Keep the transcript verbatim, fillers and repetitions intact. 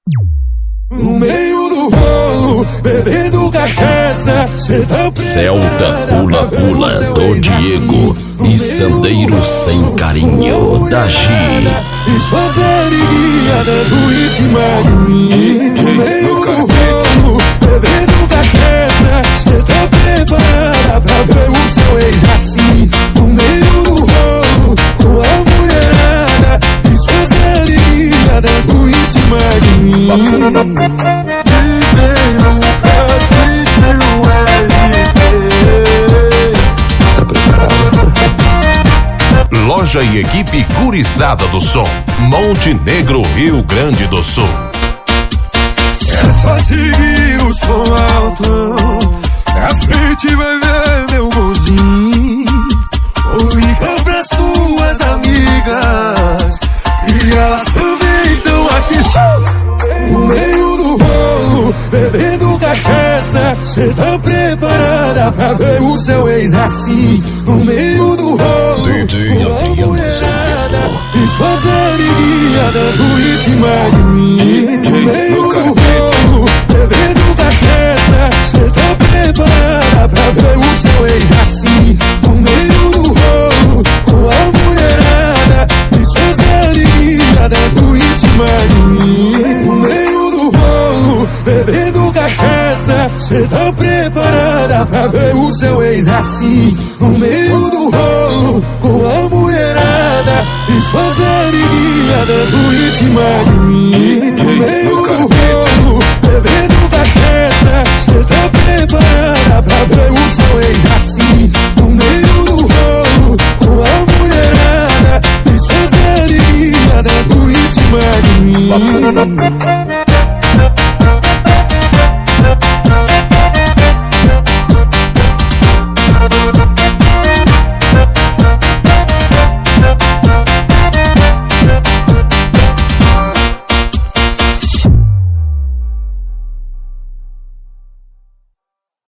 No meio do rolo, bebendo cachaça, cê tá Celta Pula Pula do Diego e Sandeiro Sem Carinho da Gi. E suas amiguinhas dando em cima de mim. No meio do rolo, bebendo cachaça, cê tá preparada pra ver o seu ex assim. No meio do rolo, com a mulherada, e suas amiguinhas dando em cima de mim. D J Lucas, D J L P. Tá preparado? Loja e equipe Gurizada do Som, Montenegro, Rio Grande do Sul. É só seguir o som alto, a frente vai ver meu golzinho. Ou liga pra suas amigas, e elas também estão aqui. No meio do rolo, bebendo cachaça, cê tá preparada pra ver o seu ex assim. No meio do rolo, D J Adriano Azevedo e suas amiguinhas dando em cima de mim. No meio do rolo, bebendo cachaça, cê tá preparada pra ver o seu ex assim. No meio do rolo, com a mulherada, e suas amiguinhas dando em cima de mim. No meio do rolo, bebendo cachaça, cê tá preparada pra ver o seu ex assim. No meio do rolo, com a mulherada, e suas amiguinhas dando em cima de mim.